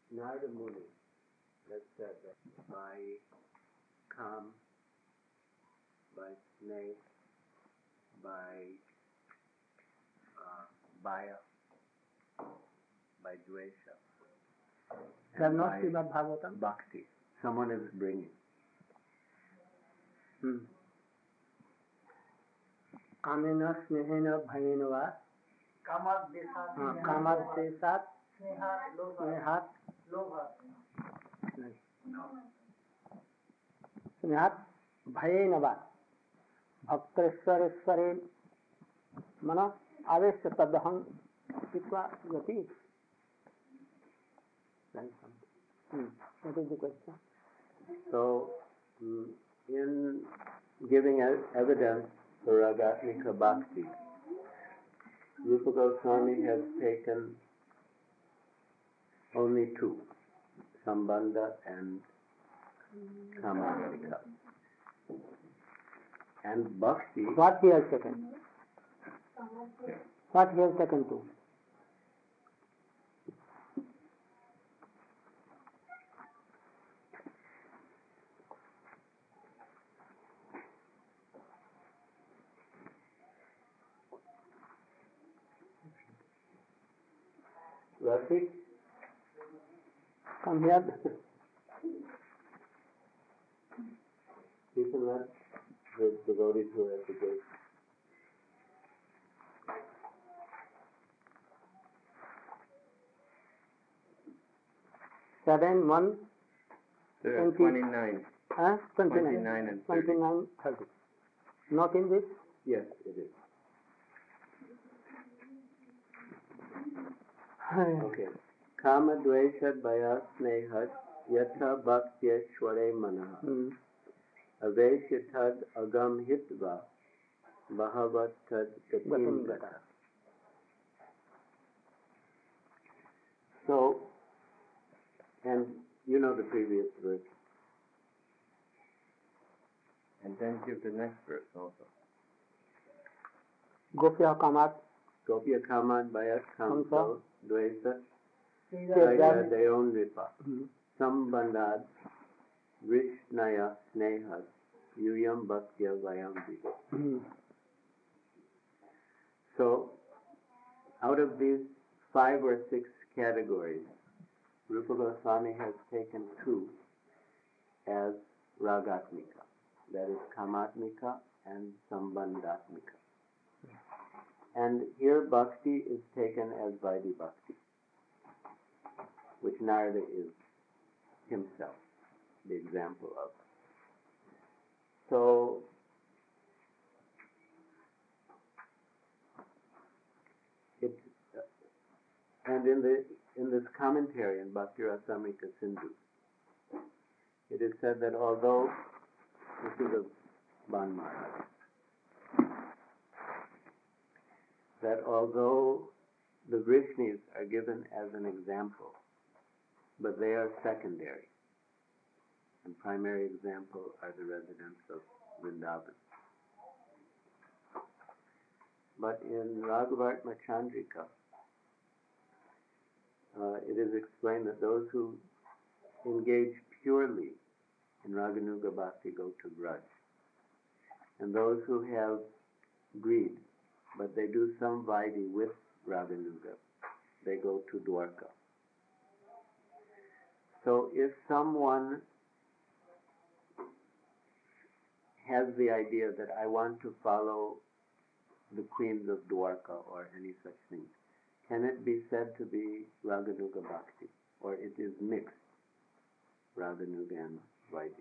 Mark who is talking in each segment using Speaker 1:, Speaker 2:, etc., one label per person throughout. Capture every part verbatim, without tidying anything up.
Speaker 1: Narada Muni has said that by kam, by snake, by uh, baya, by dvesha,
Speaker 2: and by Bhagavatam.
Speaker 1: Bhakti, someone is bringing.
Speaker 2: Hmm. Kamena snehena bhayena va
Speaker 3: Kamat desat
Speaker 2: kamat desat
Speaker 3: snehat
Speaker 2: snehat
Speaker 3: lobhat.
Speaker 2: स्नेहात भयेन वा भक्तेश्वरेश्वरे मन आवेश तदहं चित्वा गति. What is the question?
Speaker 1: So, in giving evidence for Ragatmika Bhakti, Rupa Goswami has taken only two, Sambandha and Kamadika. And Bhakti...
Speaker 2: What he has taken? What he has taken to?
Speaker 1: Rafi?
Speaker 2: Come here.
Speaker 1: You can let the devotees who are at the gate.
Speaker 2: Seven, one,
Speaker 1: there are twenty-nine.
Speaker 2: Huh? twenty-nine.
Speaker 1: twenty-nine and thirty.
Speaker 2: twenty-nine, thirty. Not in this?
Speaker 1: Yes, it is. Okay. Kama dvesha bhaya snehat yatha bhaktya manaha.
Speaker 2: Hmm.
Speaker 1: Aveshyatad agam hitva bahavatad gatim gata. So, and you know the previous verse. And then give the next verse also.
Speaker 2: Gopya kamat.
Speaker 1: Gopya kamat bayat kamsa dvesa
Speaker 2: Jaya
Speaker 1: deyon ripa. Sambandad Vishnaya Snehas Yuyam Bhaktya Vayam Vido. So, out of these five or six categories, Rupa Goswami has taken two as Ragatmika, that is Kamatmika and Sambandhatmika. And here Bhakti is taken as Vaidhi Bhakti, which Narada is himself the example of. So, it, uh, and in the in this commentary in Bhakti Rasamrita Sindhu, it is said that although this is a Ban Maharaj, that although the Vrishnis are given as an example, but they are secondary. And primary example are the residents of Vrindavan. But in Raghavartma Chandrika, uh, it is explained that those who engage purely in Raganuga Bhakti go to Braj. And those who have greed, but they do some Vaidhi with Raganuga, they go to Dwarka. So if someone has the idea that I want to follow the queens of Dwarka or any such thing, can it be said to be Raganuga Bhakti? Or it is mixed, Raganuga and Vaidhi?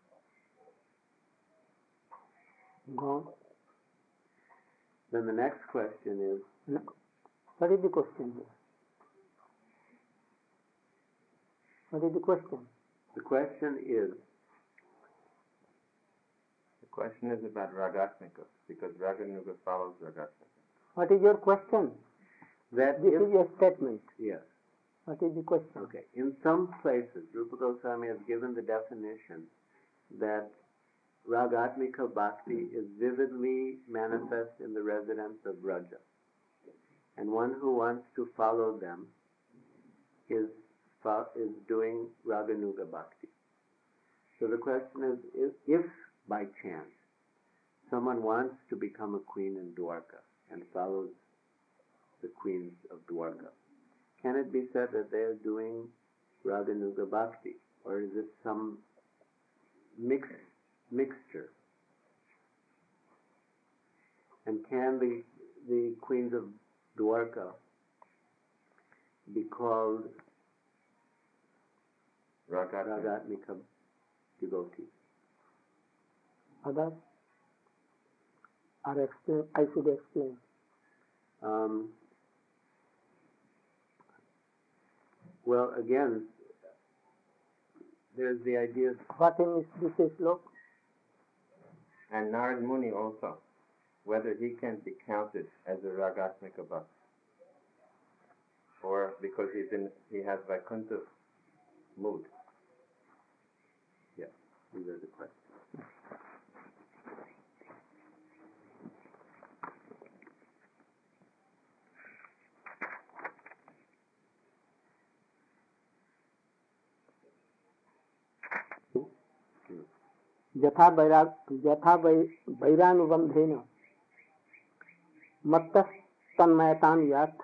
Speaker 2: Go.
Speaker 1: Then the next question is...
Speaker 2: No. What is the question here? What is the question?
Speaker 1: The question is... The question is about Ragatmika, because Raganuga follows Ragatmika.
Speaker 2: What is your question?
Speaker 1: That
Speaker 2: this
Speaker 1: if,
Speaker 2: is your statement.
Speaker 1: Yes.
Speaker 2: What is the question?
Speaker 1: Okay. In some places, Rupa Goswami has given the definition that Ragatmika Bhakti is vividly manifest in the residents of Braja. And one who wants to follow them is fo- is doing Raganuga Bhakti. So the question is, if, if by chance someone wants to become a queen in Dwarka and follows the queens of Dwarka, can it be said that they are doing Raganuga Bhakti, or is it some mix, mixture? And can the, the queens of Dwarka be called
Speaker 4: Ragat.
Speaker 1: Ragatmika devotees?
Speaker 2: Others are explain. I should explain.
Speaker 1: Um, well, again, there's the idea.
Speaker 2: What in this slok?
Speaker 4: And Narad Muni also, whether he can be counted as a Ragatmika Bhakt, or because he's in, he has Vaikuntha mood.
Speaker 1: Yeah, these are the questions.
Speaker 2: यथा वैराग यथा वै वैरानुबंधेन मत्त तन्मयतान यात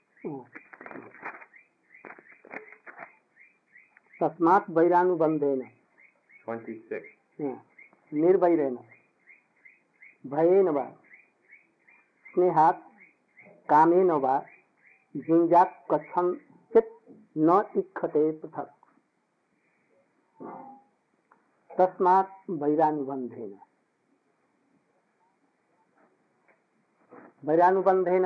Speaker 2: तस्मात् वैरानुबंधेन
Speaker 4: twenty-six.
Speaker 2: निर्वैरेण भयेन वा स्नेहात् कामेन वा जिंजात् कथंचित् न इच्छते पृथक् तस्मात् वैरानुबंधेन वैरानुबंधेन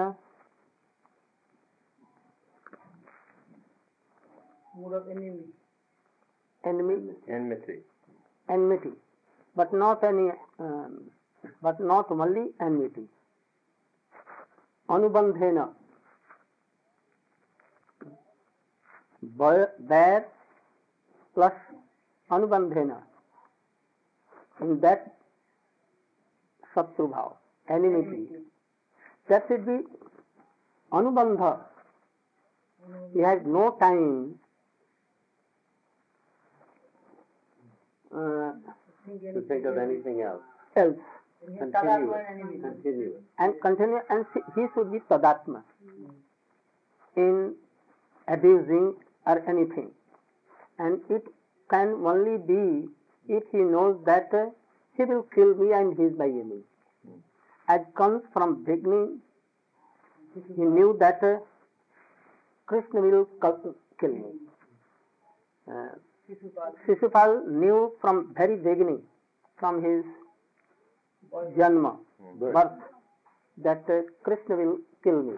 Speaker 3: Mood of enemy.
Speaker 2: enemy
Speaker 4: Enmity.
Speaker 2: enmity but not any um, but not only enmity anubandhena there plus anubandhena in that satru bhav enmity that should be anubandha. He has no time uh,
Speaker 1: To think of anything else.
Speaker 2: else
Speaker 1: Continue. Continue.
Speaker 2: and continue and he should be tadatma in abusing or anything, and it can only be if he knows that uh, he will kill me and he is my enemy. As comes from beginning, he knew that uh, Krishna will kill me. Uh, Shishupal knew from very beginning, from his janma,
Speaker 4: Birth.
Speaker 2: birth, that uh, Krishna will kill me.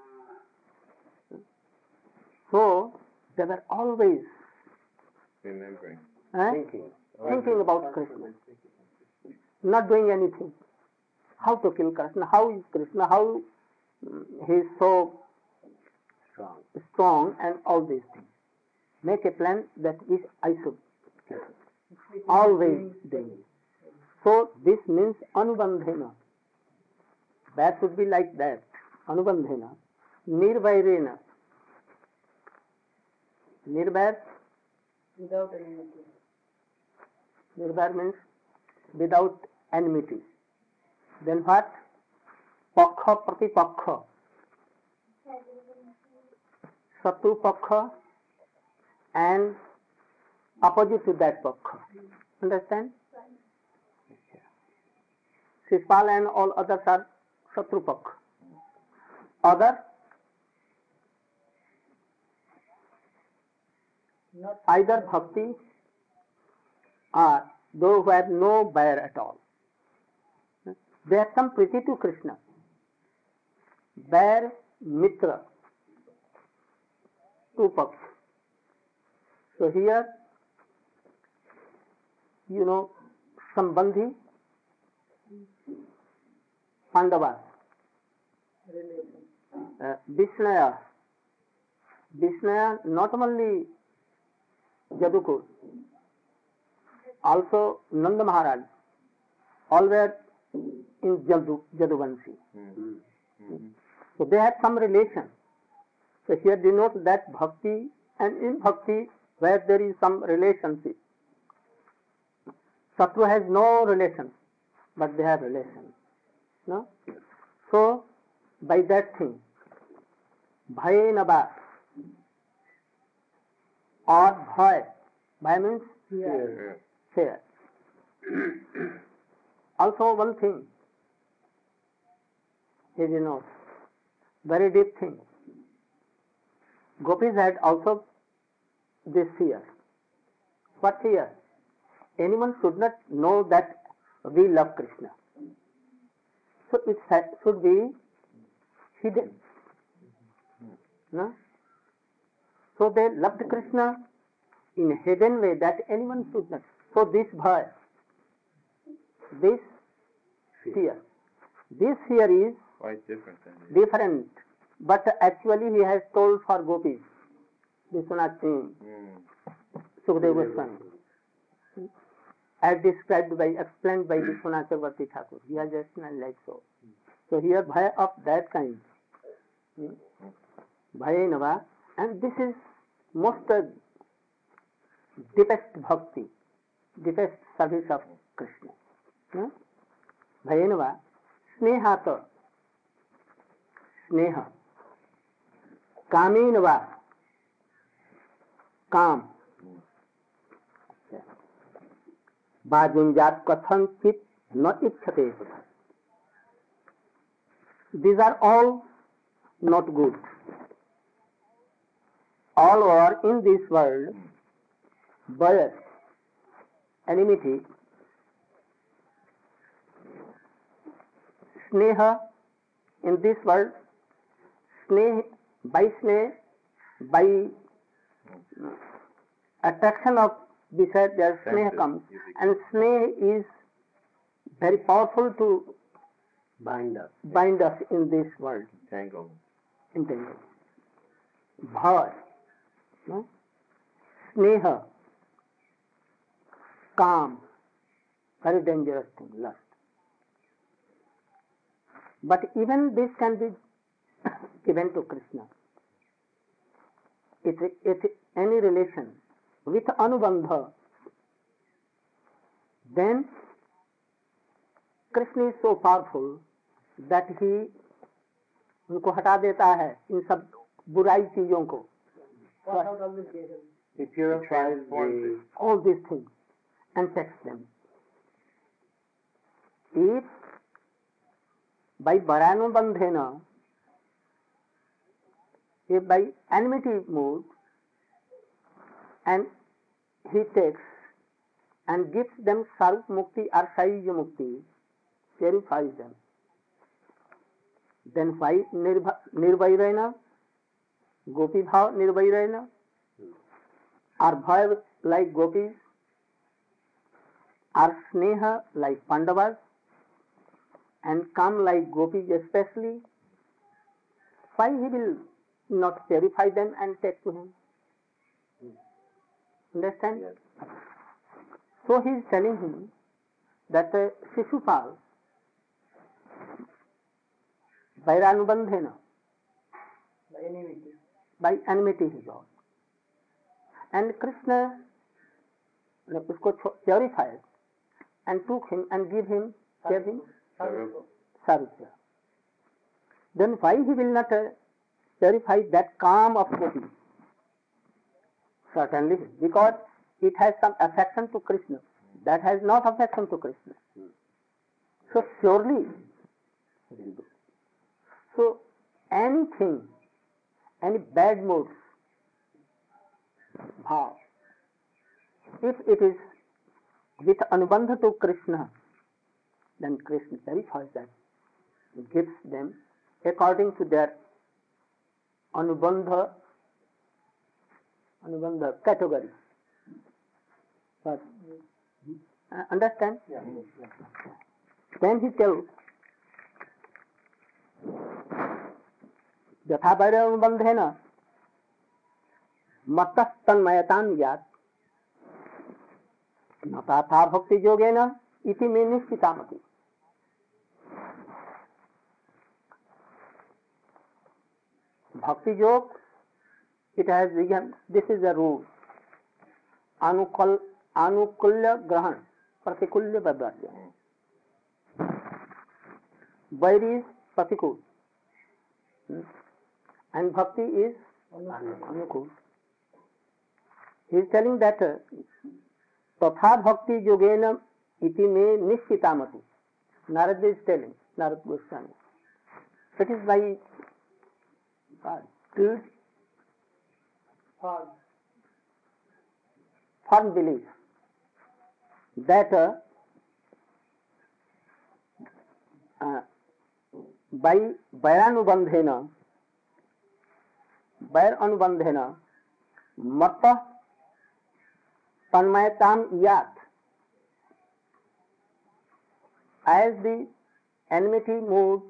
Speaker 2: So they were always
Speaker 4: Remembering.
Speaker 2: eh,
Speaker 1: Thinking.
Speaker 2: thinking about Krishna, not doing anything. How to kill Krishna? How is Krishna? How mm, he is so
Speaker 1: Strong.
Speaker 2: strong and all these things. Make a plan that is I should kill. Always doing. So this means anubandhena. That should be like that. Anubandhena. Nirvairena. Nirvair.
Speaker 3: Without enmity.
Speaker 2: Nirvair means without enmity. Then what? Pakha pratipakha. Satru pakha and opposite to that pakha. Understand? Shishpal and all others are Satru pakha. Other
Speaker 3: Not
Speaker 2: either bhakti or those who have no buyer at all. They have some priti to Krishna. Bear mitra. Two paksh. So here, you know, Sambandhi, Pandavas, uh, Vishnaya, Vishnaya not only Jadukur, also Nanda Maharaj, all were in Jadu, Jaduvanshi.
Speaker 4: Mm-hmm.
Speaker 2: So they had some relation. So here denote that bhakti And in bhakti, where there is some relationship, Satru has no relation, but they have relation. No? So, by that thing, bhaye naba, or bhay, bhay means
Speaker 3: Fear.
Speaker 2: fear. Also one thing, is you know, very deep thing. Gopis had also this fear. What fear? Anyone should not know that we love Krishna. So it should be hidden. No? So they loved Krishna in a hidden way that anyone should not. So this bhay, this fear, this fear is
Speaker 4: Quite different than this.
Speaker 2: different, but actually he has told for gopis, Vishwanath Singh,
Speaker 4: Mm.
Speaker 2: Sukadeva Goswami, as described by, explained by Vishwanath Chakravarti Thakur. He has explained like so. So here bhaya of that kind, hmm? Bhaya nava, and this is most uh, deepest bhakti, deepest service of Krishna. Hmm? Bhaya nava, snehata, स्नेह, कामेन वा, काम, बाजुंजात कथंचित न इच्छते. These are all not good. All are in this world bias, enmity, sneha in this world. Sneh, by sneh, by attraction of beside their sneh comes, and sneh is very powerful to
Speaker 1: bind us.
Speaker 2: bind us in this world.
Speaker 4: Tangle.
Speaker 2: Entangled. Bhav, no? Sneha, calm, very dangerous thing, lust. But even this can be given to Krishna. If, if any relation with anubandha, then Krishna is so powerful that he उनको हटा देता है इन सब बुराई चीजों को.
Speaker 3: Wash out all the cases.
Speaker 1: He purifies the
Speaker 2: All these things and sets them. If by varanubandhena, if by enmity mood, and he takes and gives them Sarup Mukti or Saija Mukti, purifies them, then why Nirvairena, Gopi Bhav Nirvairena, or Bhav like Gopis, or Sneha like Pandavas, and come like Gopis especially, why he will not purify them and take to him? Understand?
Speaker 1: Yes.
Speaker 2: So he is telling him that uh, Shishupal, Vairanubandhena,
Speaker 3: By enmity.
Speaker 2: by enmity he got. And Krishna usko purified and took him and give him, gave him
Speaker 3: Sarup.
Speaker 2: Sarupya. Then why he will not uh, purify that calm of Gopi? Certainly, because it has some affection to Krishna. That has not affection to Krishna. So surely he will do. So anything, any bad moods, bhav, if it is with anubandha to Krishna, then Krishna purifies them, gives them according to their anubandha, anubandha category. But uh, understand?
Speaker 1: Yeah.
Speaker 2: Then he tells, यथा वैरानुबंधेन मतस्तन्मयतां यात् न तथा भक्ति योगेन इति मे निश्चितामपि. भक्ति योग it has become, this is a rule. Anukul, anukulya grahan, pratikulya vaibhasya. Vair is pratikul. Hmm? And bhakti is anukul. He is telling that uh, tatha bhakti yogena iti me nishchitamati. Narad is telling, Narad Goswami. That is by God, good,
Speaker 3: Hard.
Speaker 2: firm belief that uh, uh, by vairανubandhena, vairανubandhena, matta tanmayatam yat, as the enmity mood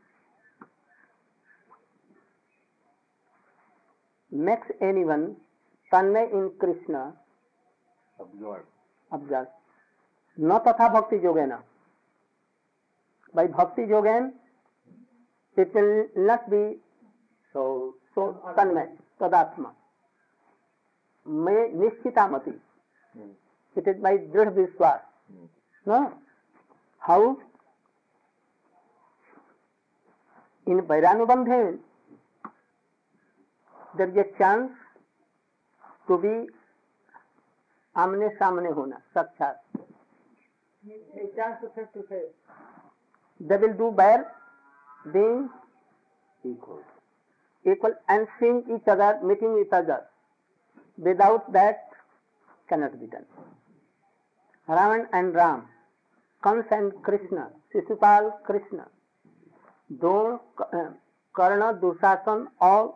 Speaker 2: makes anyone tanmay in Krishna,
Speaker 4: Absorb.
Speaker 2: absorb. No tatha bhakti yogena. By bhakti yogen, it will not be so so tanmay, tadatma. May nishchitamati.
Speaker 4: Hmm.
Speaker 2: It is by dridh vishwas.
Speaker 4: Hmm.
Speaker 2: No? How? In vairānubandhe, there is a chance to be आमने सामने होना, साक्षात.
Speaker 3: A chance to face to face.
Speaker 2: They will do by being
Speaker 1: Equal.
Speaker 2: equal and seeing each other, meeting each other. Without that, cannot be done. Ravan and Ram, Kans and Krishna, Shishupal, Krishna, Don, uh, Karna, Dushasan, all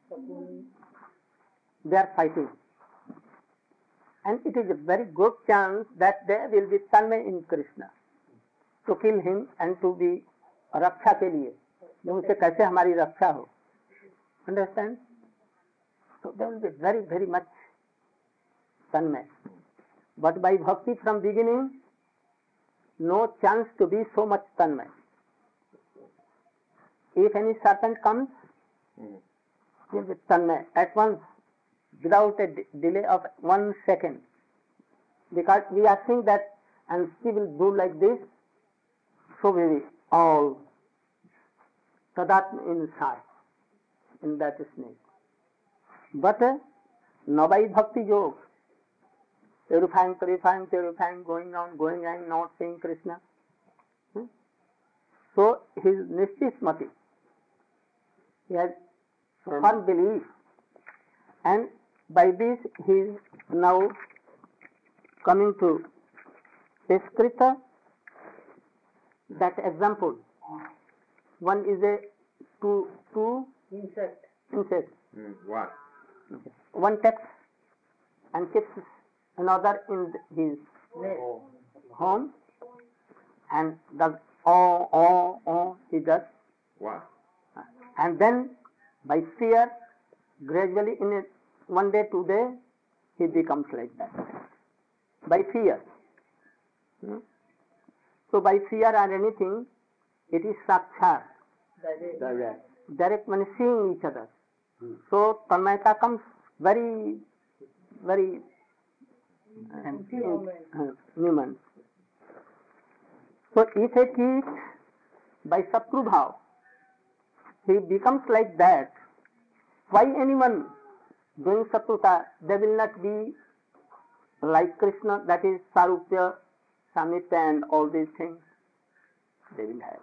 Speaker 2: they are fighting. And it is a very good chance that there will be tanmay in Krishna, to kill him and to be रक्षा के लिए, उनसे कैसे हमारी रक्षा हो. Understand? So there will be very very much tanmay. But by bhakti from beginning, no chance to be so much tanmay. If any serpent comes,
Speaker 4: Hmm.
Speaker 2: he will be tanmay at once, without a de- delay of one second. Because we are seeing that, and she will do like this, so we will all tadatma inside, in that snake. But uh, now by bhakti yoga, purifying, purifying, purifying, going on, going on, not seeing Krishna. Hmm? So his nishchit he has firm belief, and by this he is now coming to Eskrita, that example. One is a two two
Speaker 3: Insect.
Speaker 2: insect.
Speaker 4: Hmm. What?
Speaker 2: One takes and keeps another in his
Speaker 3: Nest.
Speaker 2: home and does oh oh oh he does,
Speaker 4: What?
Speaker 2: and then by fear gradually in a, one day two day he becomes like that by fear. Hmm? So by fear or anything, it is sakshat,
Speaker 3: Direct.
Speaker 1: Direct.
Speaker 2: direct when seeing each other.
Speaker 1: Hmm.
Speaker 2: So tanmayata comes very very uh,
Speaker 3: Few moments.
Speaker 2: uh, moments. So if a kid by Satru Bhav, he becomes like that, why anyone doing Satruta, they will not be like Krishna, that is Sarupya, Samita and all these things, they will have.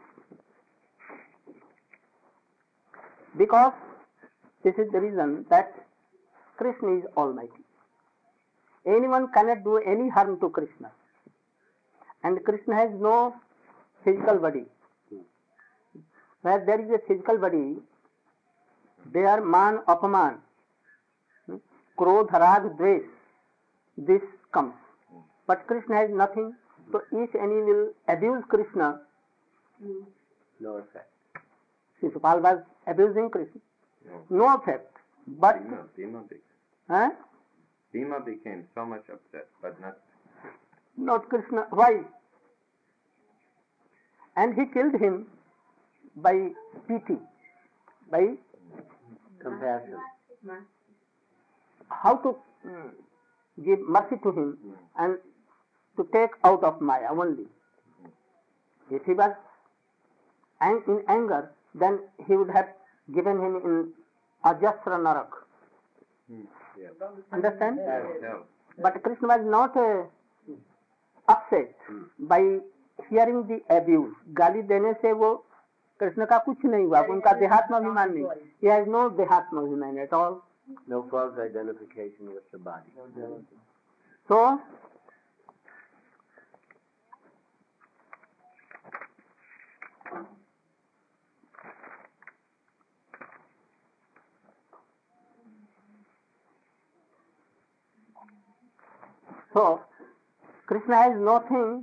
Speaker 2: Because this is the reason that Krishna is Almighty. Anyone cannot do any harm to Krishna. And Krishna has no physical body. Where there is a physical body, there man, apaman, krodh, rag, dvesh, this comes. But Krishna has nothing. So if any will abuse Krishna,
Speaker 1: No effect.
Speaker 2: Shishupal was abusing Krishna.
Speaker 4: No.
Speaker 2: No effect. But,
Speaker 4: Bhima, Bhima, be-
Speaker 2: huh?
Speaker 4: Bhima became so much upset, but not.
Speaker 2: Not Krishna. Why? And he killed him by pity, by
Speaker 1: Compassion.
Speaker 2: how to mm, give mercy to him and to take out of Maya only. If he was ang- in anger, then he would have given him in Ajasra Narak.
Speaker 4: Yes.
Speaker 2: Understand?
Speaker 4: Yes. Yes.
Speaker 2: But Krishna was not uh, upset by hearing the abuse. गाली देने से वो कृष्ण का कुछ नहीं हुआ, उनका देहात्माभिमान नहीं. He has no देहात्माभिमान at all.
Speaker 1: No false identification with the body.
Speaker 2: So, so Krishna has nothing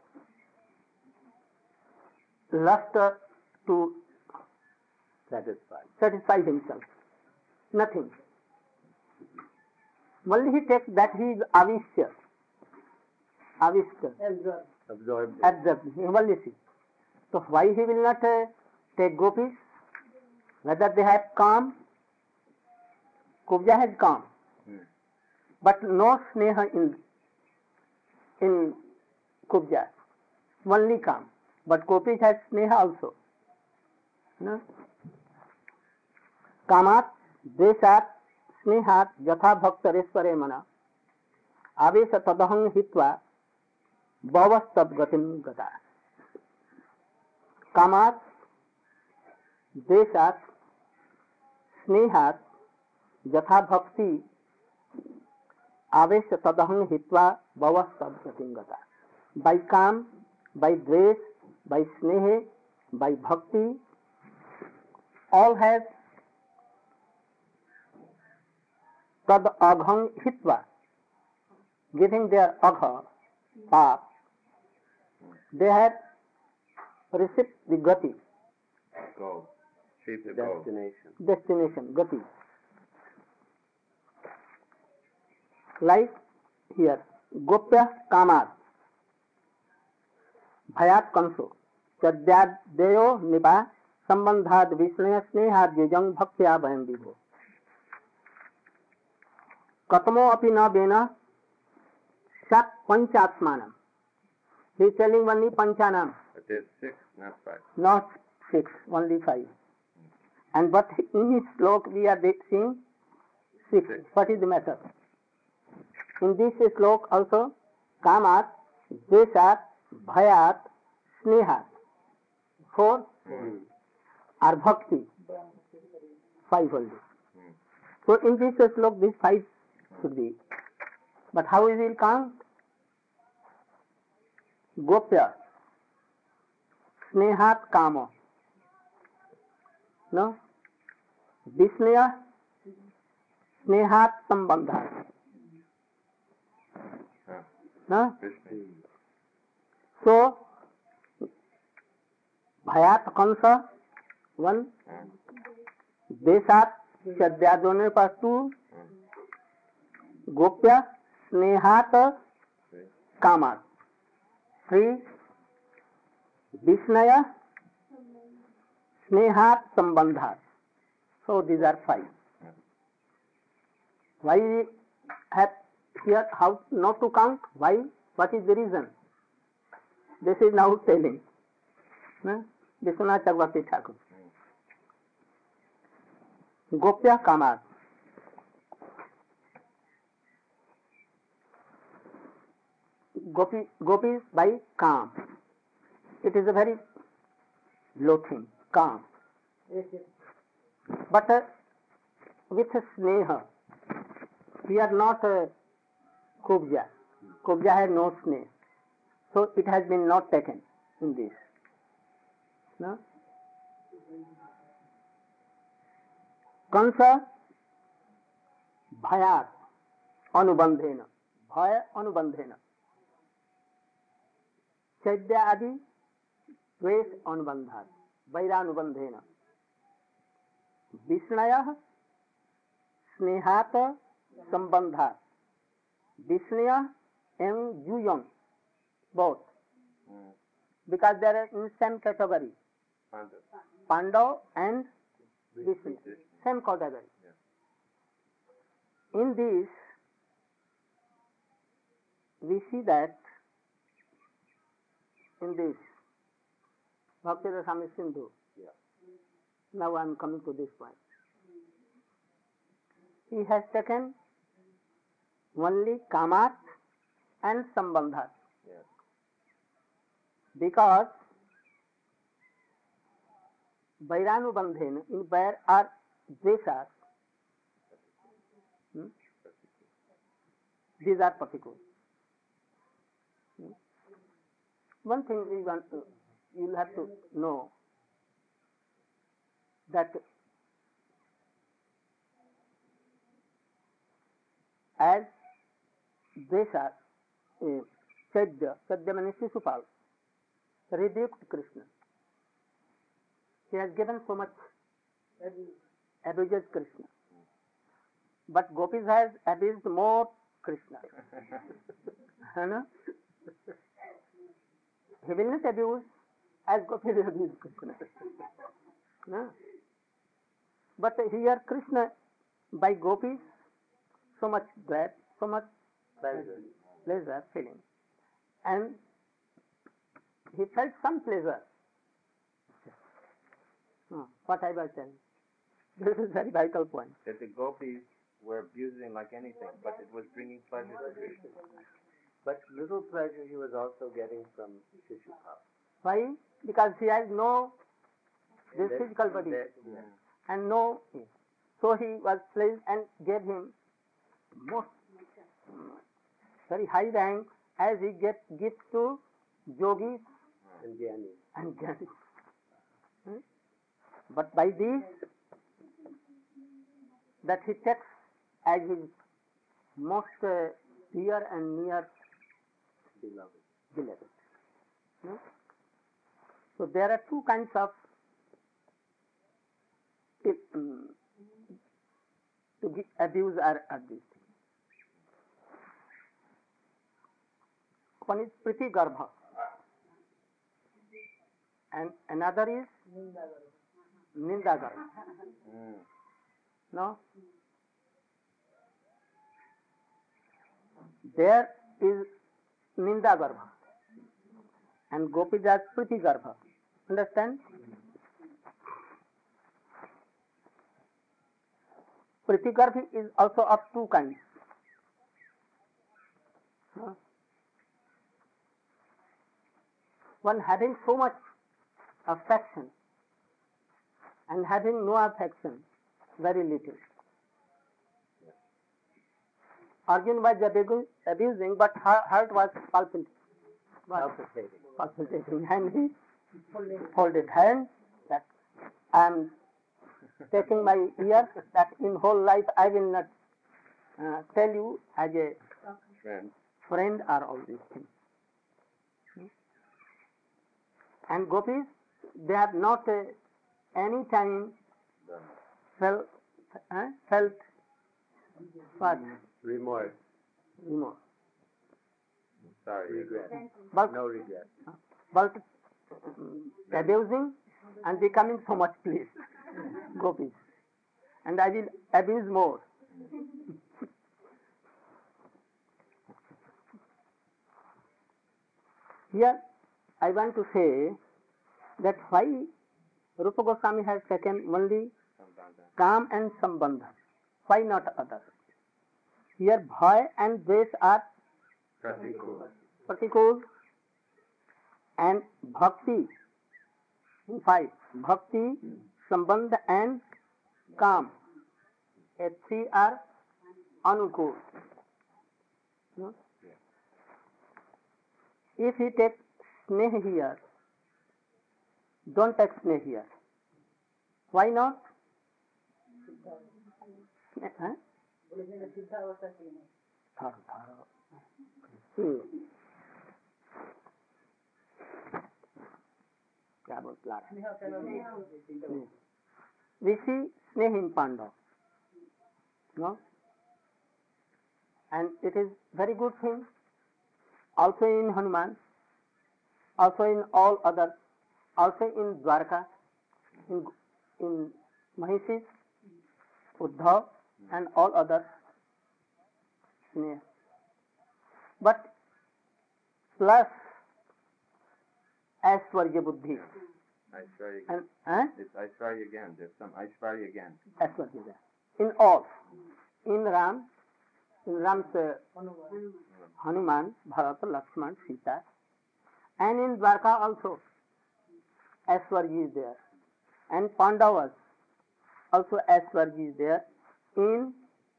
Speaker 2: lust to
Speaker 1: Satisfied.
Speaker 2: satisfy himself. Nothing. Only he takes that he is avishya. Avishya.
Speaker 3: Absorb.
Speaker 1: Absorbed.
Speaker 2: Absorbed. He only see. So why he will not uh, take gopis? Whether they have calm? Kubja has calm.
Speaker 4: Hmm.
Speaker 2: But no sneha in in Kubja. Only calm. But gopis has sneha also. No? कामात देशात स्नेहात यथा भक्तरेश्वरे मना आवेश तदहं हित्वा भवस्तद गतिं गता. कामात देशात स्नेहात यथा भक्ति आवेश तदहं हित्वा भवस्तद गतिं गता. By calm, by dvesh, by snehe, by bhakti, all have tad agham hitva, giving their agha, path, they have received the gati,
Speaker 4: Goal. Achieve the goal.
Speaker 1: Destination.
Speaker 2: destination, gati. Like here, gopya kamat, bhayat kanso, chadyad deyo nipa, sambandhad visnaya snehad yujang bhaktya bhayam vibho. Katamo api na bena sat panchatmanam. He is telling only panchanam,
Speaker 4: But there's six, not five.
Speaker 2: not six, only five. And but in his slok we are seeing six.
Speaker 4: Six.
Speaker 2: What is the matter? In this slok also, kamat, deshat, bhayat, snehat. Four
Speaker 4: Hmm.
Speaker 2: are bhakti. Five only.
Speaker 4: Hmm.
Speaker 2: So in this slok these five should be. But how we will count? Gopya, snehat kamo. No? Visnaya, snehat sambandha.
Speaker 4: Ah,
Speaker 2: No?
Speaker 4: Krishna.
Speaker 2: So, bhayat kansa, one.
Speaker 4: Ah,
Speaker 2: Deshat, Shadya दोनों पास two.
Speaker 4: ah,
Speaker 2: गोप्य स्नेहात
Speaker 4: three.
Speaker 2: कामात three. विस्मय स्नेहात संबंधात. So these are five. Why we have here how not to count? Why? What is the reason? This is now telling. No? Vishwanath Chakravarti Thakur. Gopya kamat. Gopi, gopis by calm. It is a very low thing, calm.
Speaker 3: Yes, yes.
Speaker 2: But uh, with sneha, we are not uh, kubja. Kubja has no sneh. So it has been not taken in this. No? Kansa bhayat anubandhena. Bhaya anubandhena. Chaitya adi द्वेष अनुबंधात वैरानुबंधेन. विष्णयः स्नेहात संबंधात. विष्णय and Yuyong both,
Speaker 4: Hmm.
Speaker 2: because they are in same category.
Speaker 4: Pandav.
Speaker 2: Pandav and Vishnu,
Speaker 4: Vishnu.
Speaker 2: same category.
Speaker 4: Yeah.
Speaker 2: in this we see that in this Bhakti Rasamrita Sindhu.
Speaker 1: Yeah.
Speaker 2: Now I am coming to this point. He has taken only kamat and sambandhat.
Speaker 4: Yes.
Speaker 2: Because vairānubandhena, in vair are dveshas, hmm? These are particular. Hmm? One thing we want to, you'll have to know that as dveshas, uh, Chaitya, Chaitya means Shishupal, rebuked Krishna. He has given so much, abuses Krishna. But Gopis has abused more Krishna. You know? He will not abuse as Gopis abuse Krishna. No? But here Krishna by Gopis so much glad, so much
Speaker 1: Pleasure.
Speaker 2: pleasure feeling. And he felt some pleasure. Hmm, what I was telling. This is a very vital point.
Speaker 4: That the gopis were abusing like anything, but it was bringing pleasure to Krishna.
Speaker 1: But little pleasure he was also getting from Shishupal.
Speaker 2: Why? Because he has no this
Speaker 1: That-
Speaker 2: physical body
Speaker 1: that- yeah.
Speaker 2: and no. So he was pleased and gave him most very high rank as he gets gifts to yogis
Speaker 1: And Jnani.
Speaker 2: and jnanis. Hmm? But by this, that he takes as his most uh, dear and near
Speaker 1: Beloved.
Speaker 2: beloved. Hmm? So there are two kinds of um, to gi- abuse are, are these things. One is Priti Garbha and another is Ninda Garbha.
Speaker 4: Mm.
Speaker 2: No? There is Ninda Garbha and Gopis are Priti Garbha. Understand? Priti Garbha is also of two kinds. Huh? One having so much affection and having no affection, very little. Arjun was abu- abusing, but her heart was palpitating. Was
Speaker 1: Palpitating.
Speaker 2: palpitating, and he folded hand that I am taking my ear that in whole life I will not uh, tell you as a
Speaker 4: Friend.
Speaker 2: friend or all these things. And gopis, they have not uh, any time
Speaker 4: Done.
Speaker 2: felt, uh, felt what?
Speaker 1: Remorse.
Speaker 2: Remorse.
Speaker 4: Sorry.
Speaker 1: Regret.
Speaker 2: But,
Speaker 1: No regret.
Speaker 2: but um, abusing and becoming so much pleased. Gopis. And I will abuse more. Here I want to say that why Rupa Goswami has taken only Kam and Sambandha. Why not others? Here Bhai and Dvesh are
Speaker 1: Pratikul.
Speaker 2: particular and Bhakti. In five, Bhakti, Sambandha and Kam. A three are Anukul. No? If he takes Sneh here, don't take Sneh here. Why not? Sneh, huh? Tharo, tharo. Hmm. क्या बोलता है? We see Sneh in Pandav. No? And it is very good thing. Also in Hanuman, also in all others, also in Dwarka, in, in Mahishi, Uddhav and all others. sneha. But plus Aishwarya Buddhi.
Speaker 4: Aishwarya.
Speaker 2: And eh?
Speaker 4: It's Aishwarya again. There's some Aishwarya again.
Speaker 2: Aishwarya there. In all. In Ram, in Ram's uh, Hanuman, Bharata, Lakshman, Sita. And in Dwarka also, Aishwarya is there. And Pandavas, also Aishwarya is there. In,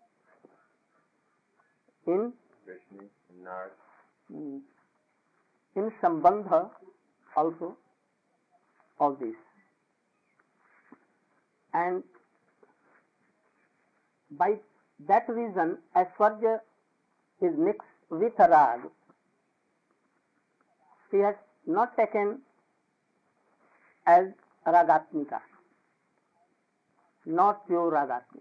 Speaker 2: in,
Speaker 4: Vrishni, Nard.
Speaker 2: mm, in Sambandha also, all this. And by that reason, Aishwarya is mixed with Rag. She has not taken as Ragatmika, not pure Ragatmika.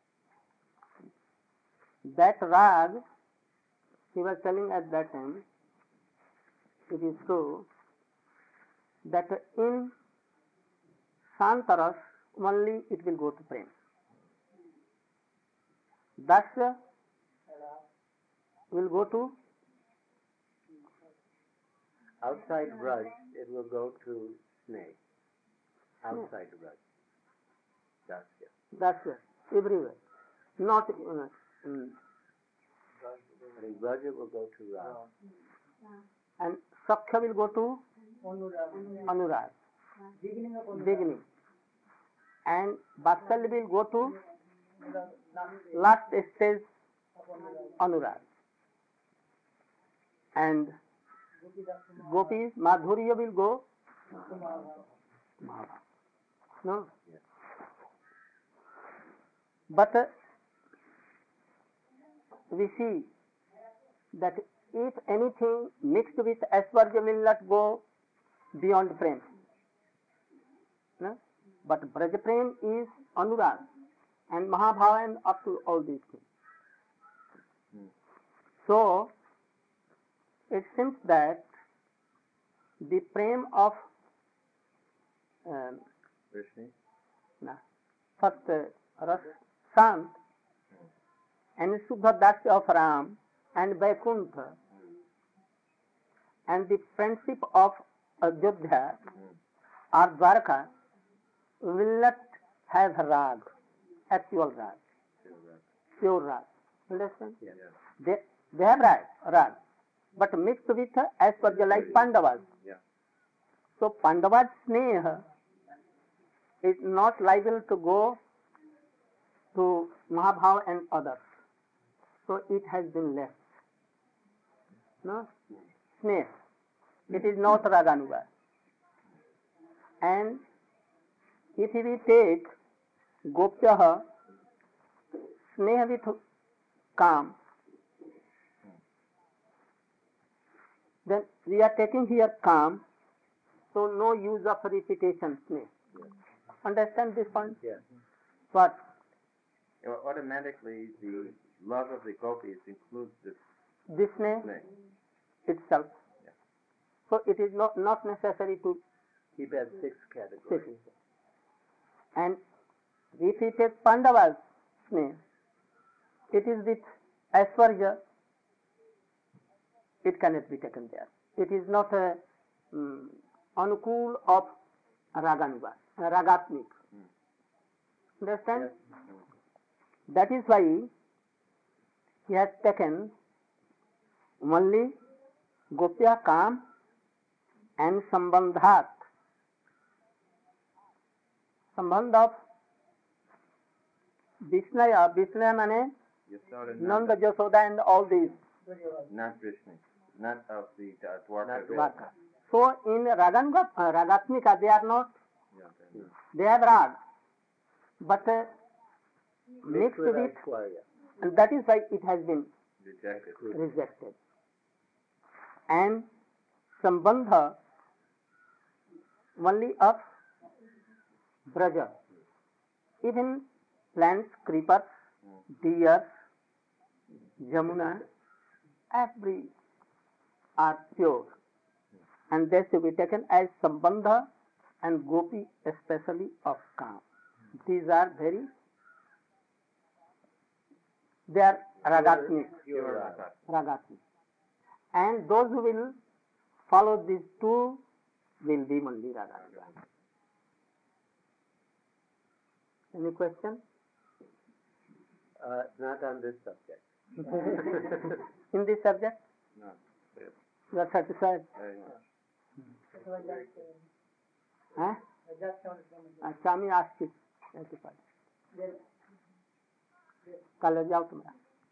Speaker 2: That Rag, he was telling at that time, it is true that in Shantaras only it will go to Prem. Dasya will go to
Speaker 1: Outside Braj, it will go to Sneh. Outside Braj. Dasya.
Speaker 2: Dasya, everywhere. Not uh, mm,
Speaker 1: But in Braj it will go to Ram.
Speaker 2: and Sakya will go to
Speaker 3: Anurag.
Speaker 2: Anurag,
Speaker 3: Beginning of Anurag.
Speaker 2: beginning. And Vatsalya will go to
Speaker 3: The last
Speaker 2: last stage
Speaker 3: of Anurag.
Speaker 2: Anurag. And
Speaker 3: Gopi Dakshana.
Speaker 2: Gopis, Madhurya will go
Speaker 3: Kumar.
Speaker 2: Mahabharata. No? But uh, we see that if anything mixed with Aishwarya will not go beyond Prem. No? But Braj Prem is Anurag and Mahabhava and up to all these things.
Speaker 4: Hmm.
Speaker 2: So, it seems that the Prem of um,
Speaker 4: Vrishni.
Speaker 2: na, first uh, Ras Sant and Subha Dasya of Ram and Vaikuntha and the friendship of Ajodhya or Dwarka will not have rag, actual rag, pure rag. Understand?
Speaker 1: Yes.
Speaker 2: They, they have rag, rag, but mixed with Aishwarya like Pandavas.
Speaker 4: Yeah.
Speaker 2: So Pandava's sneha is not liable to go to Mahabhava and others. So it has been left. No? Sneha. It is not Raganuga. And if we take Gopyaha, Sneha with Kam, then we are taking here Kam, so no use of repetition Sneha. Understand this point?
Speaker 1: Yes.
Speaker 2: What?
Speaker 4: You know, automatically, the love of the gopis includes this
Speaker 2: This Sneha
Speaker 4: snake.
Speaker 2: itself.
Speaker 4: Yeah.
Speaker 2: So it is not, not necessary to
Speaker 1: Keep as six
Speaker 2: say
Speaker 1: categories.
Speaker 2: it. And if we take Pandava's Sneha, it is with Aishwarya, it cannot be taken there. It is not a um, Anukul of Raganuga, Ragatmik. Understand?
Speaker 1: Yes.
Speaker 2: That is why he has taken only Gopya Kam and Sambandhat. Sambandh of Visnaya, Visnaya means
Speaker 4: Yasoda,
Speaker 2: Nanda,
Speaker 4: Nanda,
Speaker 2: Jasoda and all these.
Speaker 4: not Vrishni, not of the uh, Dwarka.
Speaker 1: Not
Speaker 4: Vrishni.
Speaker 2: Dwarka. So in Raganuga, uh, Ragatmika they are not,
Speaker 4: Yeah, they're not.
Speaker 2: they have rag. But uh,
Speaker 1: Mixed
Speaker 2: mixed
Speaker 1: with
Speaker 2: with,
Speaker 1: Aishwarya.
Speaker 2: and that is why it has been
Speaker 4: Rejected.
Speaker 2: rejected. And Sambandha only of Braja. Even plants, creepers, deer, Jamuna, every are pure. And they should be taken as Sambandha and Gopi, especially of Kam. These are very, they are Ragatmik.
Speaker 4: Pure raga.
Speaker 2: Ragatmik. And those who will follow these two will be only Raganuga. Any question?
Speaker 1: Uh, not on this subject.
Speaker 2: In this subject?
Speaker 4: No.
Speaker 2: You are satisfied?
Speaker 4: Very much.
Speaker 3: So I just, uh,
Speaker 2: Huh?
Speaker 3: I just found from
Speaker 2: Uh, Swami asked you. Satisfied.
Speaker 3: there.
Speaker 2: कल जाओ तुम्हारा.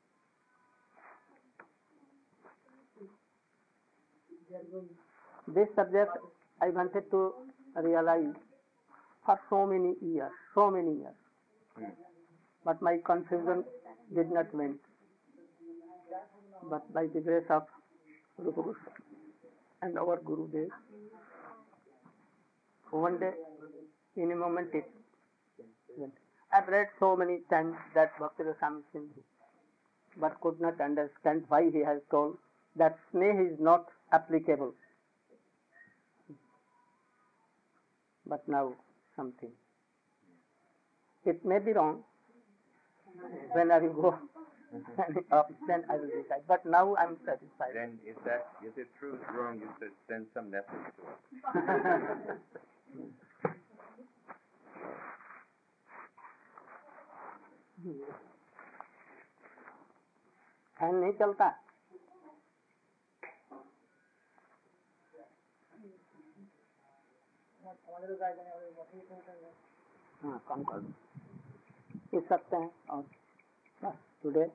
Speaker 3: They are going.
Speaker 2: This subject I wanted to realize for so many years, so many years.
Speaker 4: Hmm.
Speaker 2: But my confusion did not went. But by the grace of Rupa Goswami and our Guru Dev, one day, in a moment it went. I've read so many times that Bhakti Rasam Sindhu, but could not understand why he has told that sneh is not applicable. But now something. It may be wrong. When I will go up, then I will decide. But now I'm satisfied.
Speaker 4: Then is that is it true or wrong? You should send some message to us.
Speaker 2: Fan नहीं चलता.
Speaker 3: हमारे लोग आए जाने वाले मोटे ही करते हैं.
Speaker 2: हाँ, कम कर दो. इस सकते हैं और बस today.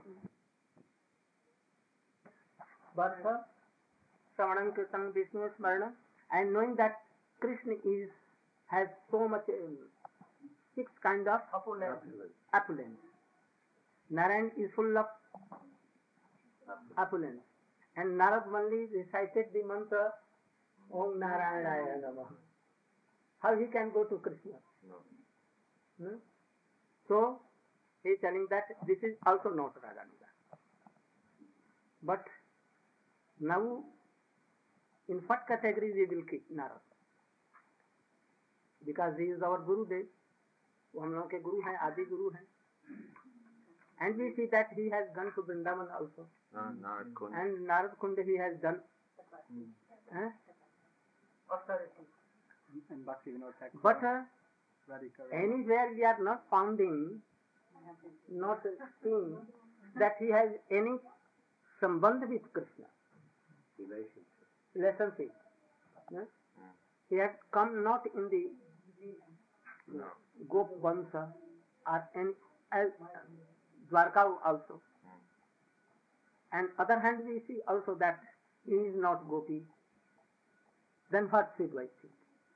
Speaker 2: But uh, Shravanam Kirtanam Vishnu Smarana, and knowing that Krishna is has so much um, six kind of
Speaker 3: Opulence.
Speaker 2: opulence. Narayan is full of opulence, and Narad only recited the mantra Om Narayana Namaha. How he can go to Krishna?
Speaker 4: No.
Speaker 2: Hmm? So he is telling that this is also not Raganuga. But now, in what category we will keep Narad? Because he is our Guru Dev. वो हम लोग के गुरु हैं, आदि गुरु हैं. And we see that he has gone to Vrindavan also.
Speaker 4: No, Narad Kund.
Speaker 2: And Narad Kund he has done. Eh?
Speaker 3: Austerity.
Speaker 5: And Bhakti Vinod Thakur.
Speaker 2: But uh,
Speaker 5: Radhika.
Speaker 2: anywhere we are not finding, not seeing that he has any sambandh with Krishna.
Speaker 1: Relationship.
Speaker 2: Relationship. Eh? He has come not in the
Speaker 4: No.
Speaker 2: Gop Vansa or in as Dwarka also. And other hand we see also that he is not Gopi. Then what should I think?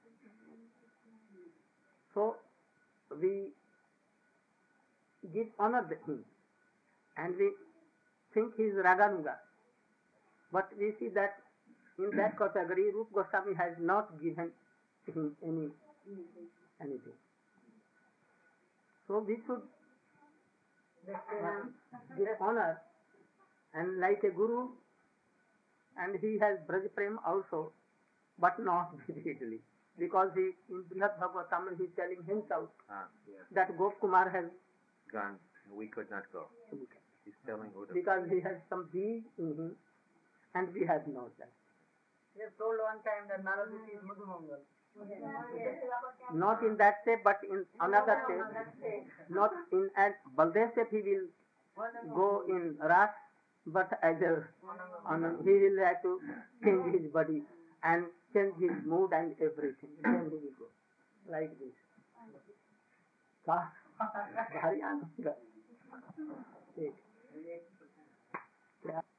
Speaker 2: So we give honor to him and we think he is Raganuga. But we see that in that category Rup Goswami has not given him any anything. So we should uh, give honor and like a guru, and he has Braj Prem also, but not vividly. Because he in Brihad Bhagavatam he is telling himself
Speaker 4: Ah, yes.
Speaker 2: that Gop Kumar has
Speaker 4: Gone. We could not go. He's telling Uddhav.
Speaker 2: because he has some being in him and we have not that.
Speaker 3: He has told one time that Narad Rishi is Madhumangal.
Speaker 2: Not in that shape, but in another shape. Not in at Baldev shape he will go in Ras, but as a Anand, he will have to change his body and change his mood and everything. Then he will go like this. भारी आनंद. ठीक. क्या